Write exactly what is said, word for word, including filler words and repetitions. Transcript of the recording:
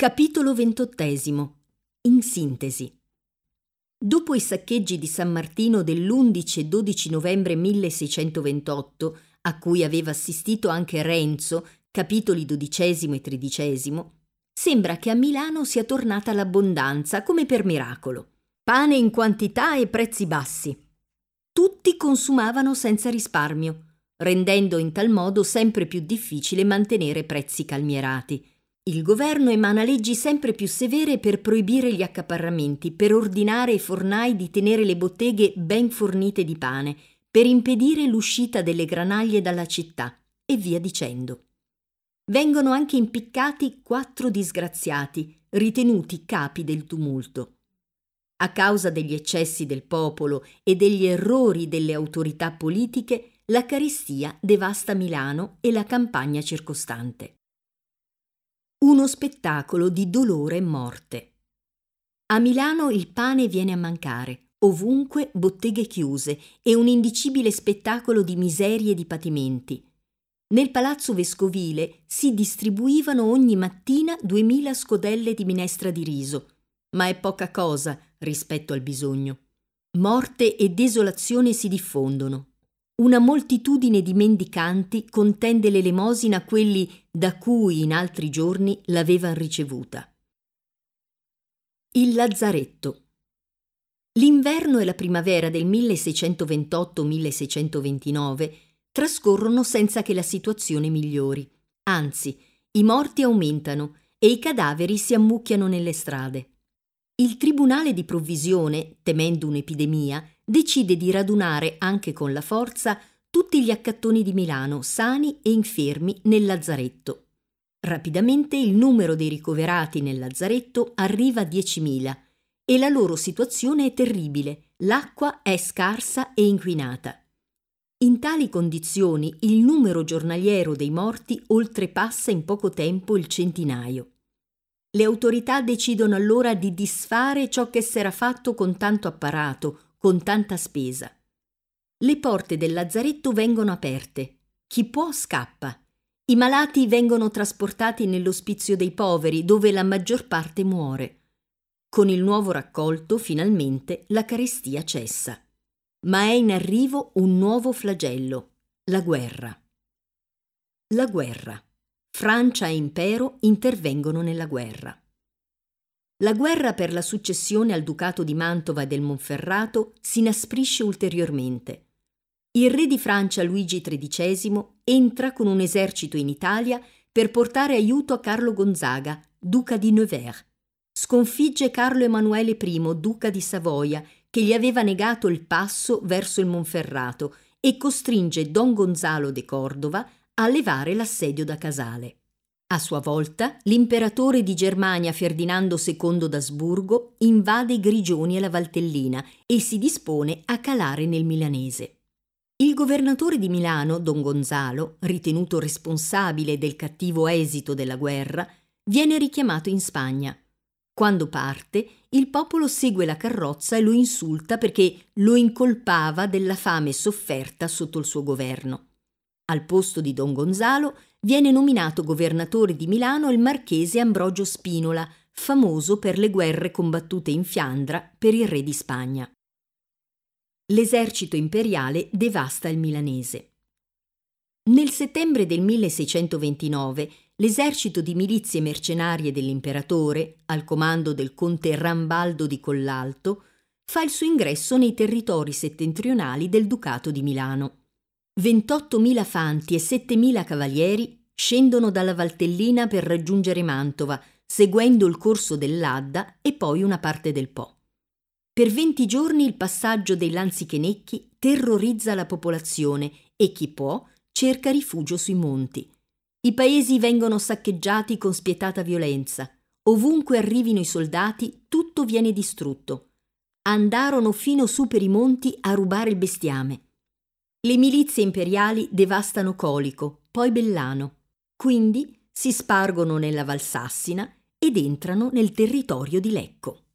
Capitolo ventottesimo. In sintesi. Dopo i saccheggi di San Martino dell'undici e dodici novembre milleseicentoventotto, a cui aveva assistito anche Renzo, capitoli dodicesimo e tredicesimo, sembra che a Milano sia tornata l'abbondanza come per miracolo. Pane in quantità e prezzi bassi. Tutti consumavano senza risparmio, rendendo in tal modo sempre più difficile mantenere prezzi calmierati. Il governo emana leggi sempre più severe per proibire gli accaparramenti, per ordinare ai fornai di tenere le botteghe ben fornite di pane, per impedire l'uscita delle granaglie dalla città, e via dicendo. Vengono anche impiccati quattro disgraziati, ritenuti capi del tumulto. A causa degli eccessi del popolo e degli errori delle autorità politiche, la carestia devasta Milano e la campagna circostante. Uno spettacolo di dolore e morte. A Milano il pane viene a mancare, ovunque botteghe chiuse e un indicibile spettacolo di miserie e di patimenti. Nel palazzo vescovile si distribuivano ogni mattina duemila scodelle di minestra di riso, ma è poca cosa rispetto al bisogno. Morte e desolazione si diffondono. Una moltitudine di mendicanti contende l'elemosina a quelli da cui in altri giorni l'avevan ricevuta. Il lazzaretto. L'inverno e la primavera del milleseicentoventotto milleseicentoventinove trascorrono senza che la situazione migliori. Anzi, i morti aumentano e i cadaveri si ammucchiano nelle strade. Il Tribunale di Provvisione, temendo un'epidemia, decide di radunare anche con la forza tutti gli accattoni di Milano, sani e infermi, nel lazzaretto. Rapidamente il numero dei ricoverati nel lazzaretto arriva a diecimila e la loro situazione è terribile, l'acqua è scarsa e inquinata. In tali condizioni il numero giornaliero dei morti oltrepassa in poco tempo il centinaio. Le autorità decidono allora di disfare ciò che s'era fatto con tanto apparato, con tanta spesa. Le porte del lazzaretto vengono aperte. Chi può scappa. I malati vengono trasportati nell'ospizio dei poveri, dove la maggior parte muore. Con il nuovo raccolto, finalmente, la carestia cessa. Ma è in arrivo un nuovo flagello, la guerra. La guerra. Francia e impero intervengono nella guerra. La guerra per la successione al ducato di Mantova e del Monferrato si inasprisce ulteriormente. Il re di Francia Luigi tredicesimo entra con un esercito in Italia per portare aiuto a Carlo Gonzaga, duca di Nevers. Sconfigge Carlo Emanuele I, duca di Savoia, che gli aveva negato il passo verso il Monferrato, e costringe Don Gonzalo de Cordova a levare l'assedio da Casale. A sua volta, l'imperatore di Germania Ferdinando secondo d'Asburgo invade i Grigioni e la Valtellina e si dispone a calare nel milanese. Il governatore di Milano, Don Gonzalo, ritenuto responsabile del cattivo esito della guerra, viene richiamato in Spagna. Quando parte, il popolo segue la carrozza e lo insulta perché lo incolpava della fame sofferta sotto il suo governo. Al posto di Don Gonzalo viene nominato governatore di Milano il marchese Ambrogio Spinola, famoso per le guerre combattute in Fiandra per il re di Spagna. L'esercito imperiale devasta il milanese. Nel settembre del milleseicentoventinove l'esercito di milizie mercenarie dell'imperatore, al comando del conte Rambaldo di Collalto, fa il suo ingresso nei territori settentrionali del Ducato di Milano. ventottomila fanti e settemila cavalieri scendono dalla Valtellina per raggiungere Mantova, seguendo il corso dell'Adda e poi una parte del Po. Per venti giorni il passaggio dei lanzichenecchi terrorizza la popolazione e chi può cerca rifugio sui monti. I paesi vengono saccheggiati con spietata violenza. Ovunque arrivino i soldati, tutto viene distrutto. Andarono fino su per i monti a rubare il bestiame. Le milizie imperiali devastano Colico, poi Bellano. Quindi si spargono nella Valsassina ed entrano nel territorio di Lecco.